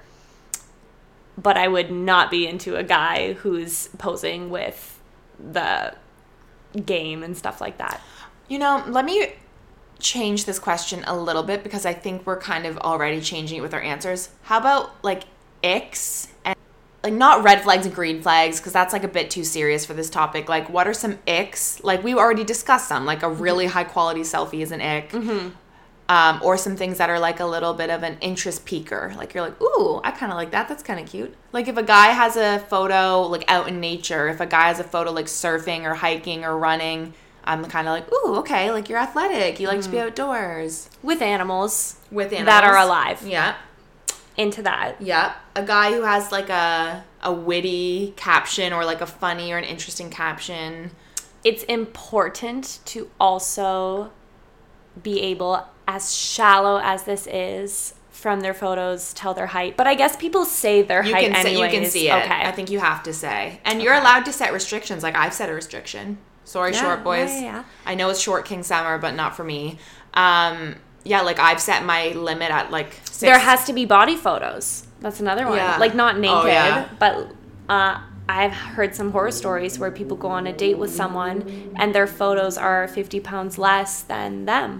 But I would not be into a guy who's posing with the game and stuff like that. Let me change this question a little bit, because I think we're kind of already changing it with our answers. How about, like, icks and, like, not red flags and green flags, because that's, like, a bit too serious for this topic. Like, what are some icks? Like, we already discussed some. Like, a really high quality selfie is an ick. Mm-hmm. Or some things that are like a little bit of an interest piquer. Like, you're like, ooh, I kind of like that. That's kind of cute. Like, if a guy has a photo, like, out in nature, if a guy has a photo, like, surfing or hiking or running, I'm kind of like, ooh, okay, like, you're athletic. You like to be outdoors. With animals. That are alive. Yeah. Into that. Yeah. A guy who has, like, a witty caption or, like, a funny or an interesting caption. It's important to also be able, as shallow as this is, from their photos, tell their height. But I guess people say their height anyways. You can see it. Okay. I think you have to say. And you're allowed to set restrictions. Like, I've set a restriction. Sorry, short boys. Yeah. I know it's short king summer, but not for me. Like, I've set my limit at, like, 6. There has to be body photos. That's another one. Yeah. Like, not naked, but I've heard some horror stories where people go on a date with someone and their photos are 50 pounds less than them.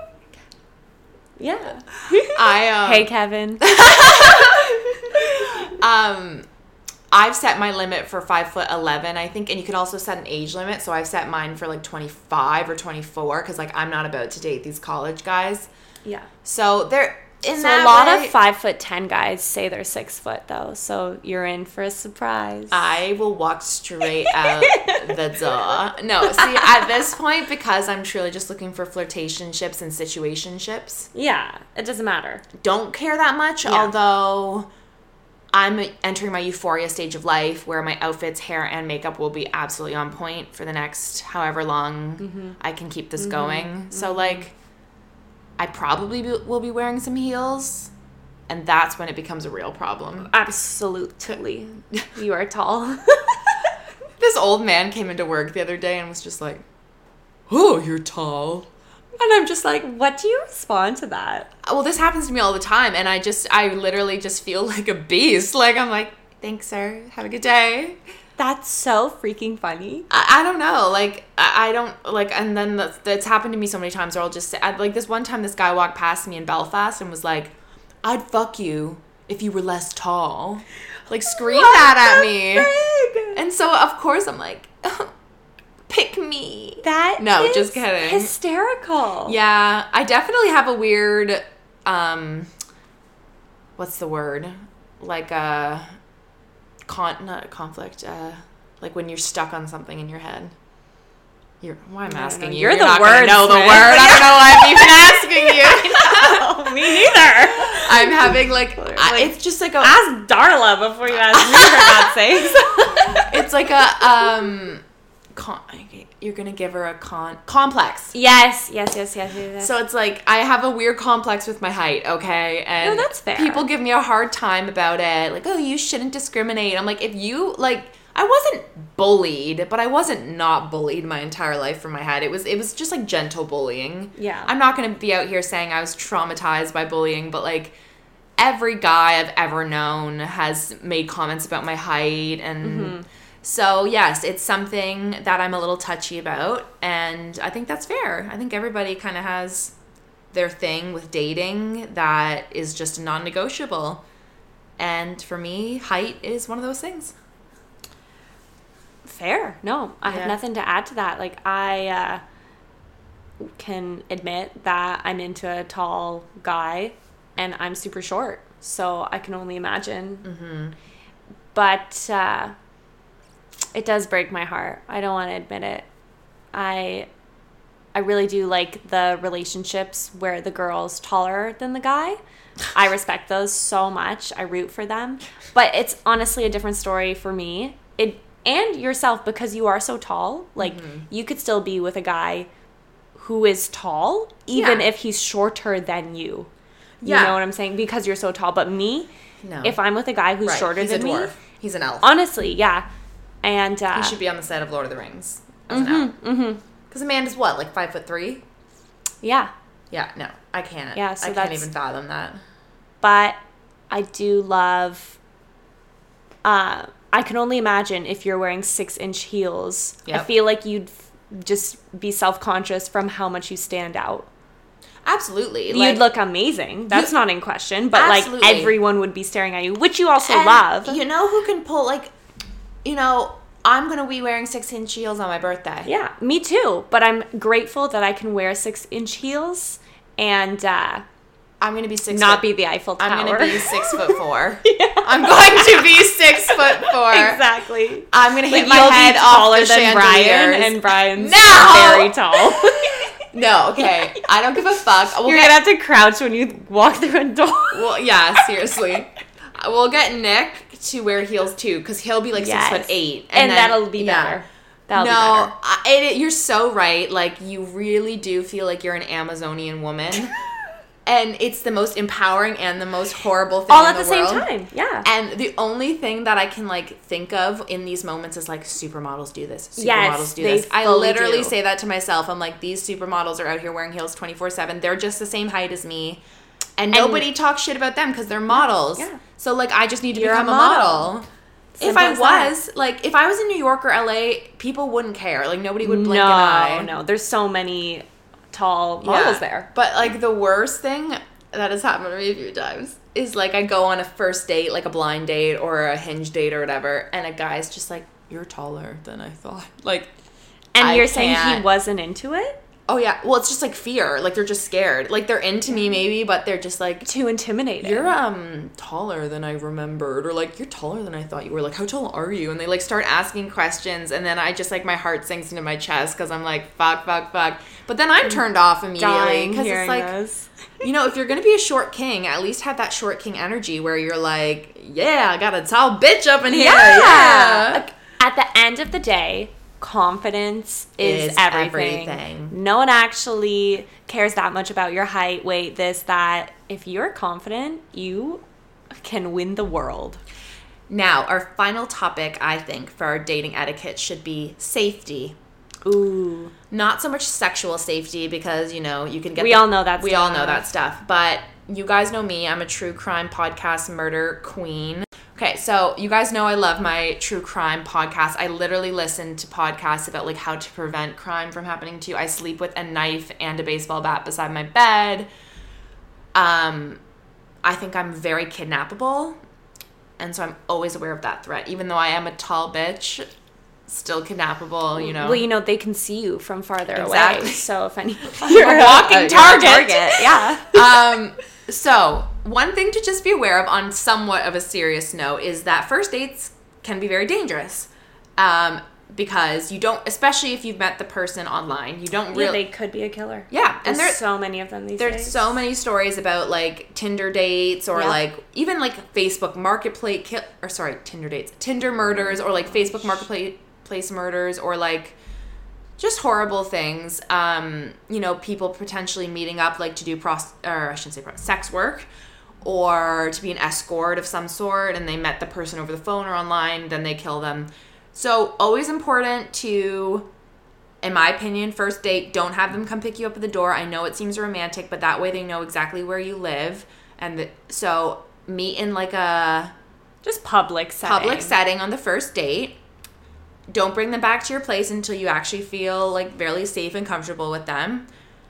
Yeah. Hey, Kevin. I've set my limit for 5'11", I think, and you can also set an age limit. So I've set mine for like 25 or 24 because like I'm not about to date these college guys. Yeah. So they're in So that a lot way, of 5'10" guys say they're 6 foot though, so you're in for a surprise. I will walk straight out the door. No, see, at this point, because I'm truly just looking for flirtationships and situationships, Yeah, it doesn't matter. don't care that much, Yeah. although I'm entering my euphoria stage of life where my outfits, hair, and makeup will be absolutely on point for the next however long I can keep this going. So, like, I probably will be wearing some heels, and that's when it becomes a real problem. Absolutely. You are tall. This old man came into work the other day and was just like, "Oh, you're tall." And I'm just like, What do you respond to that? well, this happens to me all the time, and I literally just feel like a beast. Like, I'm like, "Thanks, sir. Have a good day." That's so freaking funny. I don't know. Like, I don't, like, and then that's happened to me so many times where I'll just say, like, this one time this guy walked past me in Belfast and was like, "I'd fuck you if you were less tall." Like, screamed that at me. And so, of course, I'm like, pick me. No, is just kidding. Hysterical. Yeah, I definitely have a weird, what's the word? Like not a conflict, like when you're stuck on something in your head. Why am I asking you? You're the not gonna word. know the word. I don't know why I'm even asking you. Me neither. I'm having like it's just like a. Ask Darla before you ask me, for God's sakes. It's like a you're gonna give her a complex. Yes. So it's like I have a weird complex with my height, okay? And No, that's fair. People give me a hard time about it. Like, "Oh, you shouldn't discriminate." I'm like, if you like, I wasn't bullied, but I wasn't not bullied my entire life for my height. It was just like gentle bullying. Yeah. I'm not gonna be out here saying I was traumatized by bullying, but like every guy I've ever known has made comments about my height and so, yes, it's something that I'm a little touchy about, and I think that's fair. I think everybody kind of has their thing with dating that is just a non-negotiable. And for me, height is one of those things. Fair. No, I Yeah. have nothing to add to that. Like, I can admit that I'm into a tall guy, and I'm super short, so I can only imagine. But it does break my heart. I don't want to admit it. I really do like the relationships where the girl's taller than the guy. I respect those so much. I root for them. But it's honestly a different story for me. And yourself, because you are so tall. Like, you could still be with a guy who is tall, even if he's shorter than you. You know what I'm saying? Because you're so tall. But me, if I'm with a guy who's shorter He's than a me, dwarf. He's an elf. honestly, yeah. And He should be on the set of Lord of the Rings as an elf. Because Amanda's what, like 5'3"? yeah. Yeah, no, I can't. Yeah, so I can't that's- even fathom that. But I do love, I can only imagine if you're wearing 6-inch heels. I Yep. feel like you'd just be self-conscious from how much you stand out. Absolutely. You'd look amazing. That's not in question. But Absolutely. like everyone would be staring at you, which you also and love. You know who can pull, like, I'm going to be wearing 6-inch heels on my birthday. Yeah, me too. But I'm grateful that I can wear 6-inch heels and I'm going to be 6 not foot. be the Eiffel Tower. I'm going to be 6'4". I'm going to be 6'4". Exactly. I'm going to hit Like, my you'll head be off taller the than Brian, chandeliers. and Brian's No! very tall. No, okay. I don't give a fuck. You're gonna have to crouch when you walk through a door. Well, yeah, seriously. We'll get Nick to wear heels too, because he'll be like Yes. 6'8", and then- that'll be better. That'll be better. You're so right. Like, you really do feel like you're an Amazonian woman. And it's the most empowering and the most horrible thing All in at the world. same time. Yeah. And the only thing that I can, like, think of in these moments is, like, supermodels do this. Supermodels Yes, do they this. I fully literally do. say that to myself. I'm like, these supermodels are out here wearing heels 24/7. They're just the same height as me. And nobody talks shit about them because they're models. Yeah. So, like, I just need to You're a become a model. If I was, like, if I was in New York or LA, people wouldn't care. Like, nobody would blink an eye. No. There's so many tall models there. But, like, the worst thing that has happened to me a few times is, like, I go on a first date, like a blind date or a Hinge date or whatever, and a guy's just like, you're taller than I thought. Like, and you're saying he wasn't into it? Oh, yeah. Well, it's just, like, fear. Like, they're just scared. Like, they're into me, maybe, but they're just, like... Too intimidating. You're, taller than I remembered. Or, like, you're taller than I thought you were. Like, how tall are you? And they, like, start asking questions. And then I just, like, my heart sinks into my chest because I'm like, fuck. But then I'm turned off immediately. Because it's, like, you know, if you're going to be a short king, at least have that short king energy where you're like, yeah, I got a tall bitch up in here. Yeah. Like, at the end of the day... confidence is everything. No one actually cares that much about your height, weight, this, that. If you're confident, you can win the world. Now, our final topic, I think, for our dating etiquette should be safety. Ooh. Not so much sexual safety because, you know, you can get... We all know that stuff. We all know that stuff. But you guys know me. I'm a true crime podcast murder queen. Okay, so you guys know I love my true crime podcast. I literally listen to podcasts about, like, how to prevent crime from happening to you. I sleep with a knife and a baseball bat beside my bed. I think I'm very kidnappable, and so I'm always aware of that threat. Even though I am a tall bitch, still kidnappable, you know. Well, you know, they can see you from farther away. So if any... You're a walking target. Yeah. So, one thing to just be aware of on somewhat of a serious note is that first dates can be very dangerous. Because you don't, especially if you've met the person online, you don't really... Yeah, they could be a killer. Yeah. And there's so many of them these days. There's so many stories about, like, Tinder dates or, like, even, like, Facebook Marketplace... Tinder dates. Tinder murders or, like, Facebook Marketplace murders or, like... just horrible things. You know, people potentially meeting up, like, to do sex work or to be an escort of some sort, and they met the person over the phone or online, then they kill them. So, always important to, in my opinion, first date, don't have them come pick you up at the door. I know it seems romantic, but that way they know exactly where you live. And so, meet in, like, a... just public setting on the first date. Don't bring them back to your place until you actually feel, like, fairly safe and comfortable with them.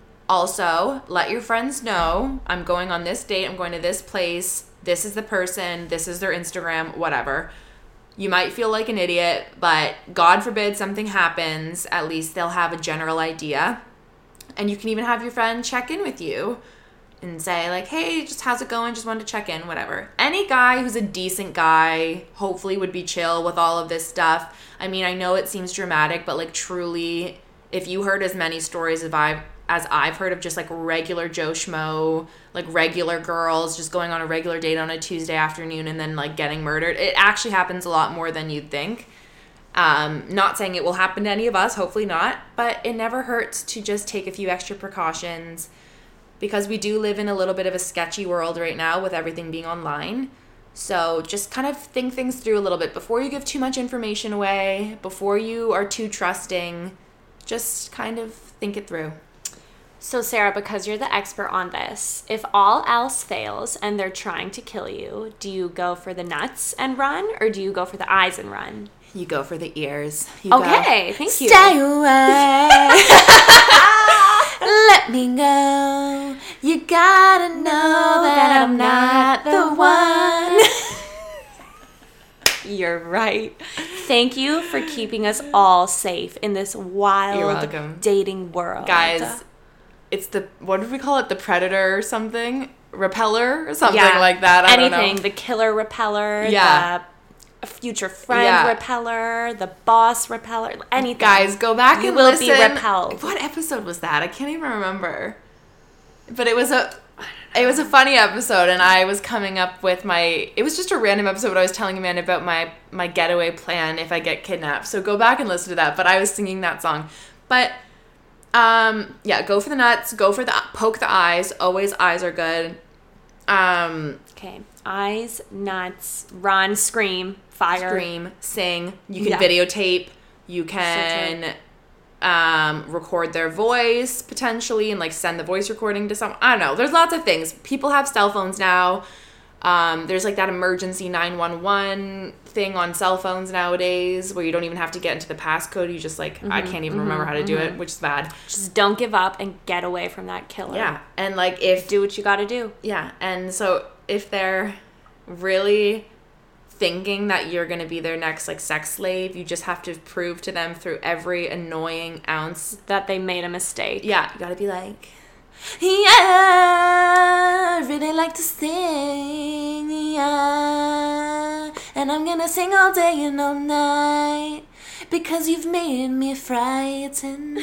Also, let your friends know, I'm going on this date, I'm going to this place, this is the person, this is their Instagram, whatever. You might feel like an idiot, but God forbid something happens, at least they'll have a general idea. And you can even have your friend check in with you and say, like, hey, just how's it going? Just wanted to check in, whatever. Any guy who's a decent guy hopefully would be chill with all of this stuff. I mean, I know it seems dramatic, but, like, truly, if you heard as many stories as I've heard of just, like, regular Joe Schmo, like, regular girls just going on a regular date on a Tuesday afternoon and then, like, getting murdered, it actually happens a lot more than you'd think. Not saying it will happen to any of us, hopefully not, but it never hurts to just take a few extra precautions because we do live in a little bit of a sketchy world right now with everything being online. So just kind of think things through a little bit before you give too much information away, before you are too trusting, just kind of think it through. So, Sarah, because you're the expert on this, if all else fails and they're trying to kill you, do you go for the nuts and run, or do you go for the eyes and run? You go for the ears. Thank you. Stay away. Let me go. You gotta know that I'm not the one. You're right. Thank you for keeping us all safe in this wild dating world. Guys, it's what did we call it? The predator or something? Repeller or something like that. I don't know. The killer repeller. Yeah. The future friend repeller. The boss repeller. Anything. Guys, go back and listen. You will be repelled. What episode was that? I can't even remember. But it was a funny episode, and I was coming up with it was just a random episode, but I was telling Amanda about my getaway plan if I get kidnapped. So go back and listen to that. But I was singing that song. But go for the nuts, poke the eyes. Always eyes are good. Okay. Eyes, nuts, run, scream, fire. Scream, sing. You can videotape. You can record their voice potentially and, like, send the voice recording to someone. I don't know. There's lots of things. People have cell phones now. There's like that emergency 911 thing on cell phones nowadays where you don't even have to get into the passcode. You just like, I can't even remember how to do it, which is bad. Just don't give up and get away from that killer. Yeah. And like do what you got to do. Yeah. And so if they're really thinking that you're going to be their next like sex slave, you just have to prove to them through every annoying ounce that they made a mistake. Yeah. You got to be like, yeah, I really like to sing, yeah, and I'm gonna sing all day and all night because you've made me frightened.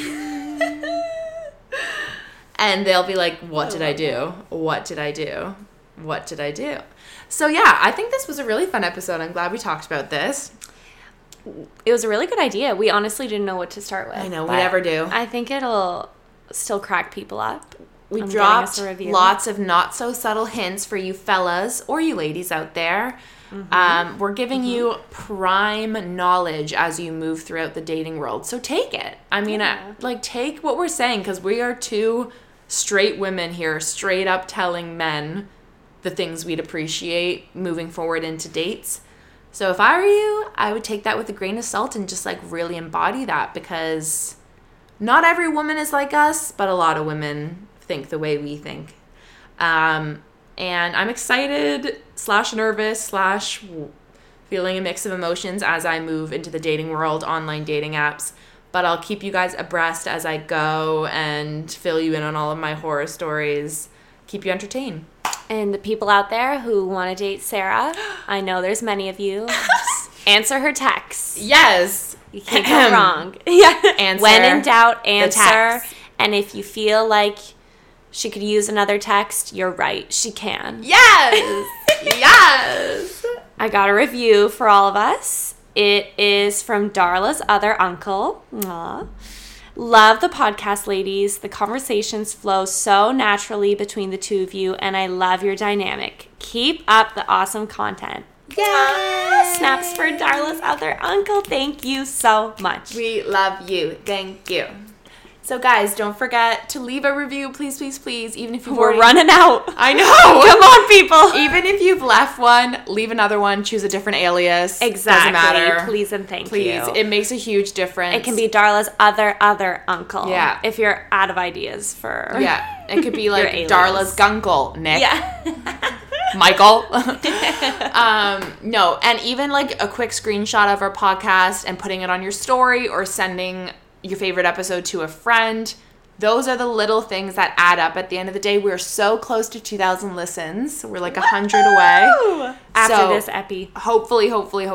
And they'll be like, what did I do? What did I do? What did I do? So yeah, I think this was a really fun episode. I'm glad we talked about this. It was a really good idea. We honestly didn't know what to start with. I know, we never do. I think it'll still crack people up. We dropped lots of not so subtle hints for you fellas or you ladies out there. We're giving you prime knowledge as you move throughout the dating world. So take it. I mean, take what we're saying, because we are two straight women here, straight up telling men the things we'd appreciate moving forward into dates. So if I were you, I would take that with a grain of salt and just like really embody that, because not every woman is like us, but a lot of women think the way we think. And I'm excited / nervous / feeling a mix of emotions as I move into the dating world, online dating apps. But I'll keep you guys abreast as I go and fill you in on all of my horror stories, keep you entertained. And the people out there who want to date Sarah, I know there's many of you. Just answer her texts. Yes. You can't go wrong. Yeah. Answer when in doubt, answer. And if you feel like she could use another text, you're right. She can. Yes. Yes. I got a review for all of us. It is from Darla's other uncle. Aww. Love the podcast, ladies. The conversations flow so naturally between the two of you, and I love your dynamic. Keep up the awesome content. Yay! Snaps for Darla's other uncle. Thank you so much. We love you. Thank you. So guys, don't forget to leave a review, please, please, please. Even if we're running out. I know. Come on, people. Even if you've left one, leave another one. Choose a different alias. Exactly. Doesn't matter. Please and thank you. Please. It makes a huge difference. It can be Darla's other uncle. Yeah. If you're out of ideas for. Yeah. It could be like Darla's gunkle, Nick. Yeah. Michael. No, and even like a quick screenshot of our podcast and putting it on your story or sending your favorite episode to a friend. Those are the little things that add up. At the end of the day, we're so close to 2,000 listens. We're like 100 away. After this epi. Hopefully.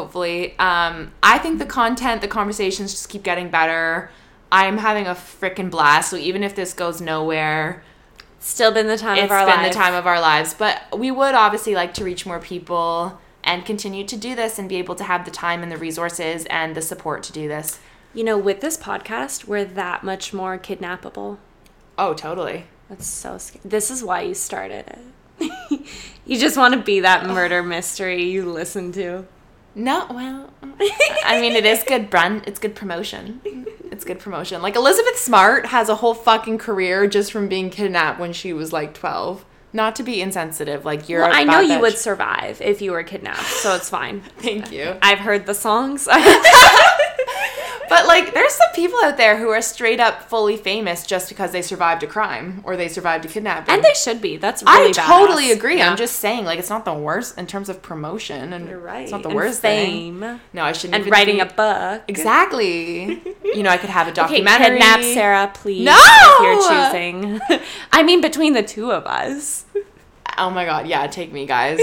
I think the content, the conversations just keep getting better. I'm having a freaking blast. So even if this goes nowhere, still been the time of our lives. It's been the time of our lives. But we would obviously like to reach more people and continue to do this and be able to have the time and the resources and the support to do this. You know, with this podcast, we're that much more kidnappable. Oh, totally. That's so scary. This is why you started it. You just want to be that murder mystery you listen to. No, well, I mean, it is good brand. It's good promotion. It's good promotion. Like, Elizabeth Smart has a whole fucking career just from being kidnapped when she was, like, 12. Not to be insensitive, like, you're I know you would survive if you were kidnapped, so it's fine. Thank you. I've heard the songs. But, like, there's some people out there who are straight up fully famous just because they survived a crime or they survived a kidnapping. And they should be. That's really badass. I totally agree. Yeah. I'm just saying, like, it's not the worst in terms of promotion. And you're right. It's not the and worst fame. thing. No, I shouldn't and even writing a book. Exactly. You know, I could have a documentary. Okay, kidnap Sarah, please. No! If you're choosing. I mean, between the two of us. Oh my god, yeah, take me, guys.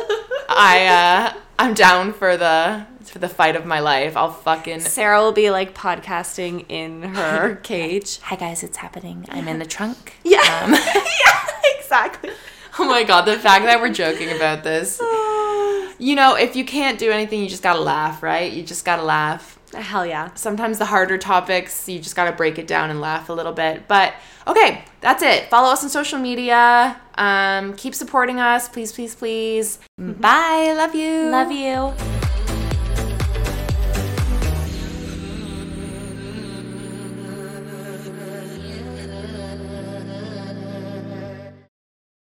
I'm down for the fight of my life. I'll fucking... Sarah will be, like, podcasting in her cage. Hi, guys, it's happening. I'm in the trunk. Yeah. Yeah, exactly. Oh, my God, the fact that we're joking about this. You know, if you can't do anything, you just gotta laugh, right? You just gotta laugh. Hell yeah. Sometimes the harder topics, you just gotta break it down and laugh a little bit. But, okay, that's it. Follow us on social media. Keep supporting us. Please, please, please. Bye. Love you. Love you.